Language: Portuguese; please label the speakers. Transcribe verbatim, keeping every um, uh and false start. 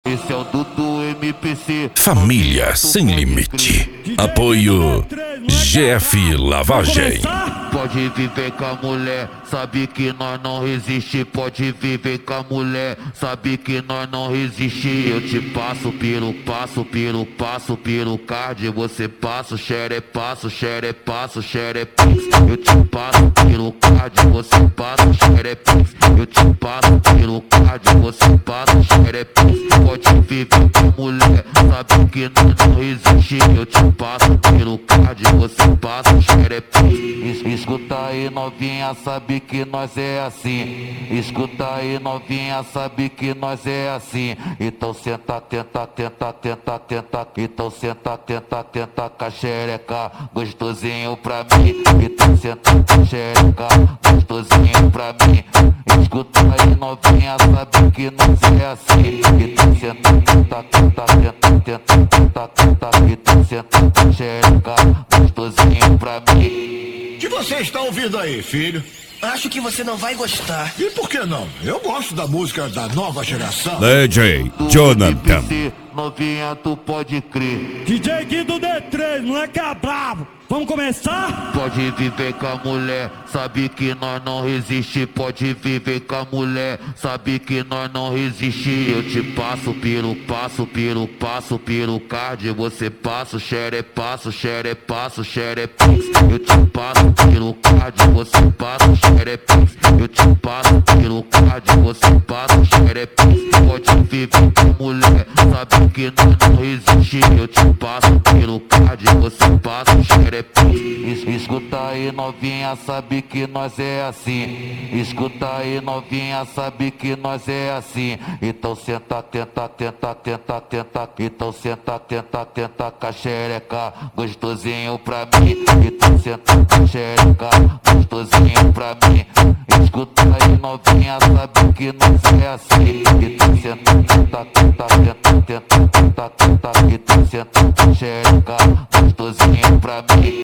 Speaker 1: Esse é o Dudu M P C.
Speaker 2: Família sem limite. Apoio G F Lavagem.
Speaker 1: Pode viver com a mulher, sabe que nós não resiste. Pode viver com a mulher, sabe que nós não resiste. Eu te passo pelo passo, pelo passo, pelo card. Você passa o xere, passo, xere, passo, xere, pix. Eu te passo pelo card, você passa o xere, pix. Eu te passo pelo card, você passa o xere, pix. Pode viver com a mulher, sabe que nós não resiste. Eu te passo pelo card, você passa o xere, pix. Escuta aí novinha, sabe que nós é assim. Escuta aí novinha, sabe que nós é assim. Então senta, tenta, tenta, tenta, tenta. Então senta, tenta, tenta com a xereca, gostosinho pra mim. Então senta com a xereca, gostosinho pra mim. Escuta aí novinha, sabe que nós é assim. Então senta, tenta, tenta, tenta, tenta, tenta, tenta. Então senta com a xereca, gostosinho pra mim.
Speaker 3: O que você está ouvindo aí, filho?
Speaker 4: Acho que você não vai gostar.
Speaker 3: E por que não? Eu gosto da música da nova geração.
Speaker 2: D J Jonathan.
Speaker 1: Novinha, tu pode crer.
Speaker 5: D J Guido D três, moleque é bravo. Vamos começar?
Speaker 1: Pode viver com a mulher, sabe que nós não resiste. Pode viver com a mulher, sabe que nós não resiste. Eu te passo pelo passo, pelo passo, pelo card. Você passa o xere, passo, xere, passo, xere, pix. Eu te passo pelo card, você passa o xere, pix. Eu te passo pelo card, você passa o xere, pix. Pode viver com a mulher, sabe que nós não resiste. Eu te passo pelo card, você passa o xere. Escuta aí novinha, sabe que nós é assim. Escuta aí novinha, sabe que nós é assim. Então senta, tenta, tenta, tenta, tenta. Então senta, tenta, tenta com a xereca, gostosinho pra mim. Então senta com a xereca, gostosinho pra mim. Escuta aí novinha, sabe que nós é assim. Então senta, tenta, tenta, tenta, tenta, tenta, tenta. Então senta com a xereca, gostosinho pra mim.